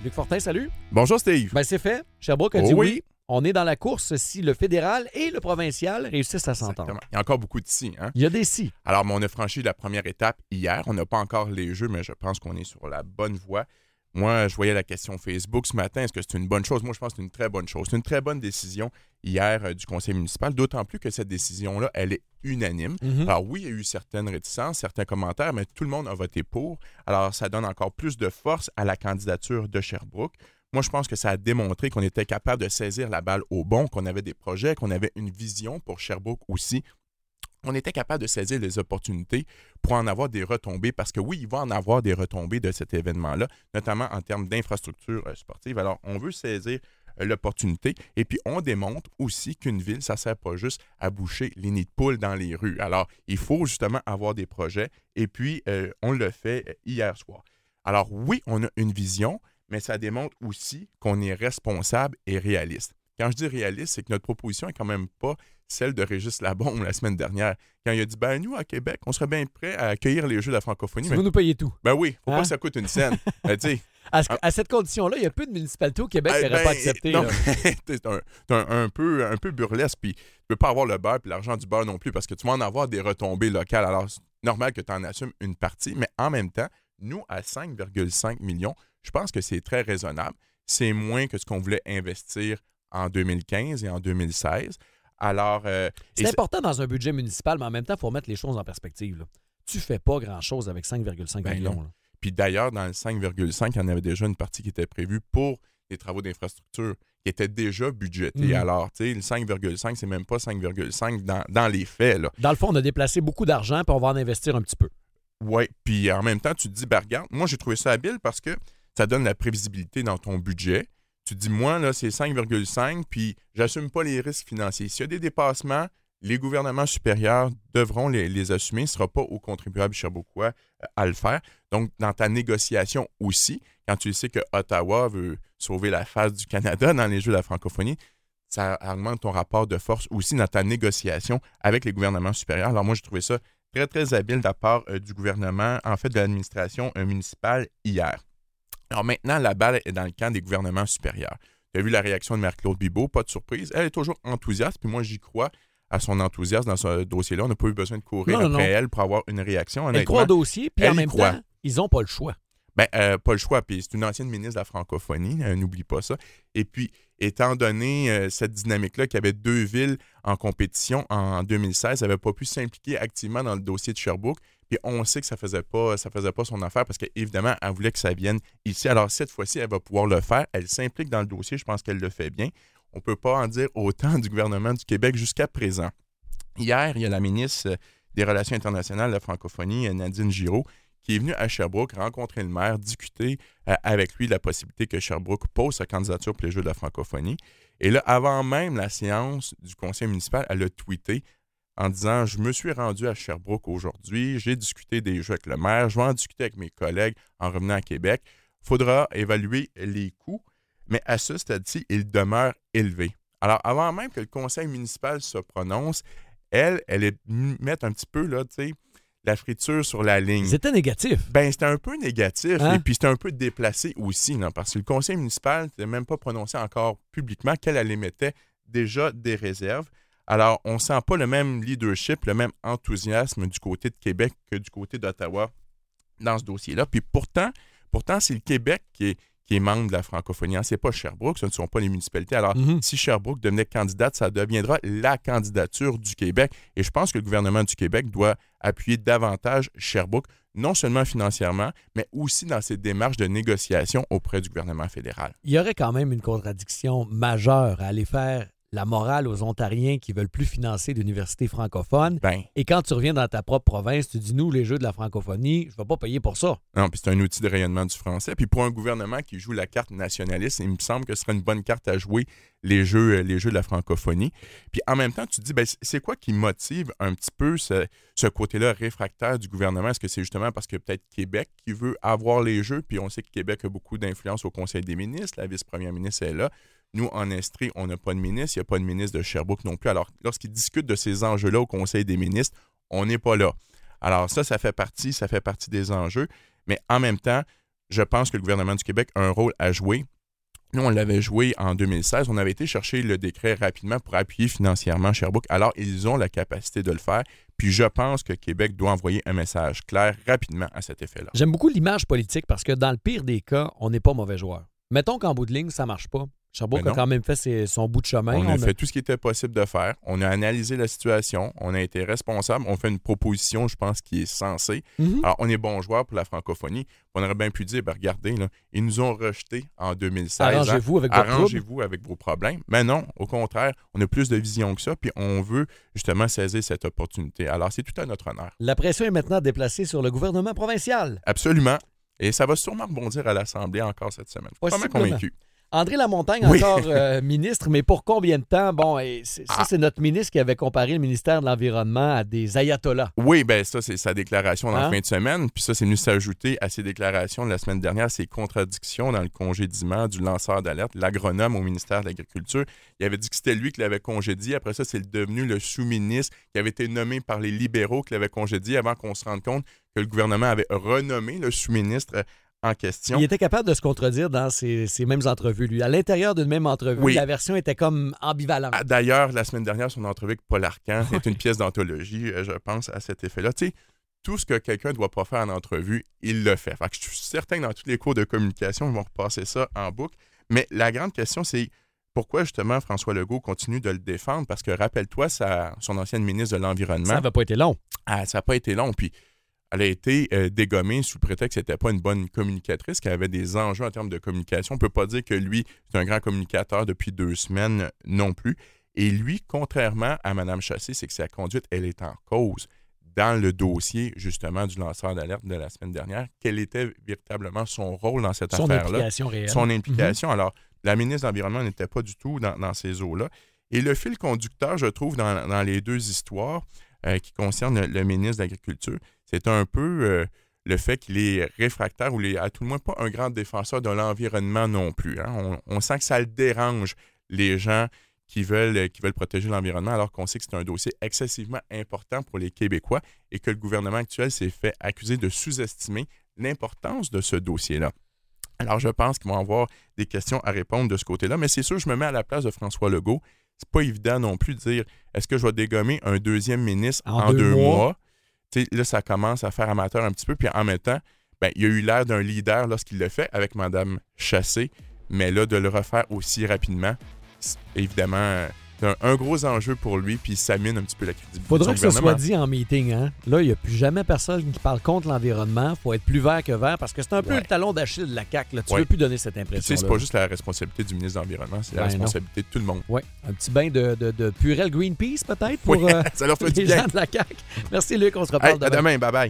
Luc Fortin, salut. Bonjour Steve. Ben c'est fait. Sherbrooke a dit oui. On est dans la course si le fédéral et le provincial réussissent à s'entendre. Exactement. Il y a encore beaucoup de si. Hein? Il y a des si. Alors, on a franchi la première étape hier. On n'a pas encore les jeux, mais je pense qu'on est sur la bonne voie. Moi, je voyais la question Facebook ce matin. Est-ce que c'est une bonne chose? Moi, je pense que c'est une très bonne chose. C'est une très bonne décision hier du conseil municipal, d'autant plus que cette décision-là, elle est unanime. Alors oui, il y a eu certaines réticences, certains commentaires, mais tout le monde a voté pour. Alors, ça donne encore plus de force à la candidature de Sherbrooke. Moi, je pense que ça a démontré qu'on était capable de saisir la balle au bon, qu'on avait des projets, qu'on avait une vision pour Sherbrooke aussi. On était capable de saisir les opportunités pour en avoir des retombées, parce que oui, il va en avoir des retombées de cet événement-là, notamment en termes d'infrastructures sportives. Alors, on veut saisir l'opportunité et puis on démontre aussi qu'une ville, ça ne sert pas juste à boucher les nids de poules dans les rues. Alors, il faut justement avoir des projets et puis on le fait hier soir. Alors oui, on a une vision, mais ça démontre aussi qu'on est responsable et réaliste. Quand je dis réaliste, c'est que notre proposition n'est quand même pas celle de Régis Labaume la semaine dernière, quand il a dit « Ben nous, à Québec, on serait bien prêts à accueillir les Jeux de la francophonie. » Vous nous payez tout. Ben oui, faut pas que ça coûte une scène. À cette condition-là, il y a peu de municipalités au Québec qui n'auraient pas accepté. Non, c'est un peu burlesque, puis tu peux pas avoir le beurre puis l'argent du beurre non plus, parce que tu vas en avoir des retombées locales. Alors, c'est normal que tu en assumes une partie, mais en même temps, nous, à 5,5 millions, je pense que c'est très raisonnable. C'est moins que ce qu'on voulait investir en 2015 et en 2016. Alors, c'est important dans un budget municipal, mais en même temps, il faut remettre les choses en perspective. Là. Tu fais pas grand-chose avec 5,5 millions. Là. Puis d'ailleurs, dans le 5,5, il y en avait déjà une partie qui était prévue pour les travaux d'infrastructure qui était déjà budgétés. Alors, tu sais, le 5,5, c'est même pas 5,5 dans les faits. Là. Dans le fond, on a déplacé beaucoup d'argent, puis on va en investir un petit peu. Oui, puis en même temps, tu te dis, ben regarde, moi, j'ai trouvé ça habile parce que ça donne la prévisibilité dans ton budget. Tu te dis, moi, là, c'est 5,5, puis j'assume pas les risques financiers. S'il y a des dépassements, les gouvernements supérieurs devront les assumer. Ce ne sera pas aux contribuables sherbrookois à le faire. Donc, dans ta négociation aussi, quand tu sais que Ottawa veut sauver la face du Canada dans les Jeux de la francophonie, ça augmente ton rapport de force aussi dans ta négociation avec les gouvernements supérieurs. Alors, moi, j'ai trouvé ça très, très habile de la part du gouvernement, en fait, de l'administration municipale hier. Alors maintenant, la balle est dans le camp des gouvernements supérieurs. Tu as vu la réaction de Marie-Claude Bibeau, pas de surprise. Elle est toujours enthousiaste, puis moi, j'y crois à son enthousiasme dans ce dossier-là. On n'a pas eu besoin de courir après elle pour avoir une réaction. Elle croit au dossier, puis en même temps, ils n'ont pas le choix. Bien, pas le choix. Puis c'est une ancienne ministre de la francophonie, n'oublie pas ça. Et puis, étant donné cette dynamique-là, qu'il y avait deux villes en compétition en 2016, elle n'avait pas pu s'impliquer activement dans le dossier de Sherbrooke. Puis on sait que ça faisait pas son affaire parce qu'évidemment, elle voulait que ça vienne ici. Alors, cette fois-ci, elle va pouvoir le faire. Elle s'implique dans le dossier. Je pense qu'elle le fait bien. On ne peut pas en dire autant du gouvernement du Québec jusqu'à présent. Hier, il y a la ministre des Relations internationales de la francophonie, Nadine Giraud, qui est venue à Sherbrooke rencontrer le maire, discuter avec lui de la possibilité que Sherbrooke pose sa candidature pour les Jeux de la francophonie. Et là, avant même la séance du conseil municipal, elle a tweeté en disant « Je me suis rendu à Sherbrooke aujourd'hui, j'ai discuté des Jeux avec le maire, je vais en discuter avec mes collègues en revenant à Québec. Il faudra évaluer les coûts, mais à ce stade-ci, ils demeurent élevés. » Alors, avant même que le conseil municipal se prononce, elle est mettre un petit peu, là, tu sais, la friture sur la ligne. C'était négatif. Ben, c'était un peu négatif, et puis c'était un peu déplacé aussi, là, parce que le conseil municipal n'était même pas prononcé encore publiquement qu'elle émettait déjà des réserves. Alors, on ne sent pas le même leadership, le même enthousiasme du côté de Québec que du côté d'Ottawa dans ce dossier-là. Puis pourtant c'est le Québec qui est membre de la francophonie. Ce n'est pas Sherbrooke, ce ne sont pas les municipalités. Alors, si Sherbrooke devenait candidate, ça deviendra la candidature du Québec. Et je pense que le gouvernement du Québec doit appuyer davantage Sherbrooke, non seulement financièrement, mais aussi dans ses démarches de négociation auprès du gouvernement fédéral. Il y aurait quand même une contradiction majeure à aller faire la morale aux Ontariens qui veulent plus financer d'universités francophones. Et quand tu reviens dans ta propre province, tu dis, nous, les Jeux de la francophonie, je ne vais pas payer pour ça. Non, puis c'est un outil de rayonnement du français. Puis pour un gouvernement qui joue la carte nationaliste, il me semble que ce serait une bonne carte à jouer les Jeux de la francophonie. Puis en même temps, tu te dis, ben, c'est quoi qui motive un petit peu ce côté-là réfractaire du gouvernement? Est-ce que c'est justement parce que peut-être Québec qui veut avoir les Jeux? Puis on sait que Québec a beaucoup d'influence au Conseil des ministres. La vice-première ministre est là. Nous, en Estrie, on n'a pas de ministre. Il n'y a pas de ministre de Sherbrooke non plus. Alors, lorsqu'ils discutent de ces enjeux-là au Conseil des ministres, on n'est pas là. Alors ça fait partie des enjeux. Mais en même temps, je pense que le gouvernement du Québec a un rôle à jouer. Nous, on l'avait joué en 2016. On avait été chercher le décret rapidement pour appuyer financièrement Sherbrooke. Alors, ils ont la capacité de le faire. Puis, je pense que Québec doit envoyer un message clair rapidement à cet effet-là. J'aime beaucoup l'image politique parce que dans le pire des cas, on n'est pas mauvais joueur. Mettons qu'en bout de ligne, ça ne marche pas. Sherbrooke a quand même fait son bout de chemin. On a fait tout ce qui était possible de faire. On a analysé la situation. On a été responsable. On fait une proposition, je pense, qui est sensée. Alors, on est bon joueur pour la francophonie. On aurait bien pu dire, regardez, là, ils nous ont rejetés en 2016. Arrangez-vous avec vos problèmes. Mais non, au contraire, on a plus de vision que ça, puis on veut justement saisir cette opportunité. Alors, c'est tout à notre honneur. La pression est maintenant déplacée sur le gouvernement provincial. Absolument. Et ça va sûrement rebondir à l'Assemblée encore cette semaine. Je suis vraiment convaincu. André Lamontagne, encore ministre, mais pour combien de temps? Bon, c'est notre ministre qui avait comparé le ministère de l'Environnement à des ayatollahs. Oui, bien ça, c'est sa déclaration dans la fin de semaine. Puis ça, c'est venu s'ajouter à ses déclarations de la semaine dernière, ses contradictions dans le congédiement du lanceur d'alerte, l'agronome au ministère de l'Agriculture. Il avait dit que c'était lui qui l'avait congédié. Après ça, c'est devenu le sous-ministre qui avait été nommé par les libéraux qui l'avait congédié avant qu'on se rende compte que le gouvernement avait renommé le sous-ministre en question. Il était capable de se contredire dans ces mêmes entrevues, lui. À l'intérieur d'une même entrevue, la version était comme ambivalente. D'ailleurs, la semaine dernière, son entrevue avec Paul Arcand, c'est une pièce d'anthologie, je pense, à cet effet-là. Tu sais, tout ce que quelqu'un ne doit pas faire en entrevue, il le fait. Fait que je suis certain que dans tous les cours de communication, ils vont repasser ça en boucle. Mais la grande question, c'est pourquoi, justement, François Legault continue de le défendre? Parce que, rappelle-toi, son ancienne ministre de l'Environnement... Ça n'avait pas été long. Ça n'a pas été long, puis... Elle a été dégommée sous le prétexte qu'elle n'était pas une bonne communicatrice, qu'elle avait des enjeux en termes de communication. On ne peut pas dire que lui, c'est un grand communicateur depuis 2 semaines non plus. Et lui, contrairement à Mme Chassé, c'est que sa conduite, elle est en cause dans le dossier, justement, du lanceur d'alerte de la semaine dernière. Quel était véritablement son rôle dans cette affaire-là? Son implication réelle. Son implication. Alors, la ministre de l'Environnement n'était pas du tout dans ces eaux-là. Et le fil conducteur, je trouve, dans les 2 histoires qui concernent le ministre de l'Agriculture, c'est un peu le fait qu'il est réfractaire ou à tout le moins pas un grand défenseur de l'environnement non plus. Hein. On sent que ça le dérange, les gens qui veulent protéger l'environnement, alors qu'on sait que c'est un dossier excessivement important pour les Québécois et que le gouvernement actuel s'est fait accuser de sous-estimer l'importance de ce dossier-là. Alors, je pense qu'ils vont avoir des questions à répondre de ce côté-là, mais c'est sûr, je me mets à la place de François Legault. C'est pas évident non plus de dire, est-ce que je vais dégommer un deuxième ministre en 2 mois? Là, ça commence à faire amateur un petit peu. Puis en même temps, il a eu l'air d'un leader lorsqu'il l'a fait avec Mme Chassé. Mais là, de le refaire aussi rapidement, c'est évidemment, c'est un gros enjeu pour lui. Puis ça mine un petit peu la crédibilité. Faudrait que ce soit dit en meeting. Hein? Là, il n'y a plus jamais personne qui parle contre l'environnement. Il faut être plus vert que vert parce que c'est un peu le talon d'Achille de la CAQ. Là. Tu ne veux plus donner cette impression. C'est pas juste la responsabilité du ministre de l'Environnement, c'est la responsabilité de tout le monde. Oui, un petit bain de Purell Greenpeace peut-être pour ça leur fait les gens de la CAQ. Merci Luc, on se reparle demain. À demain, bye bye.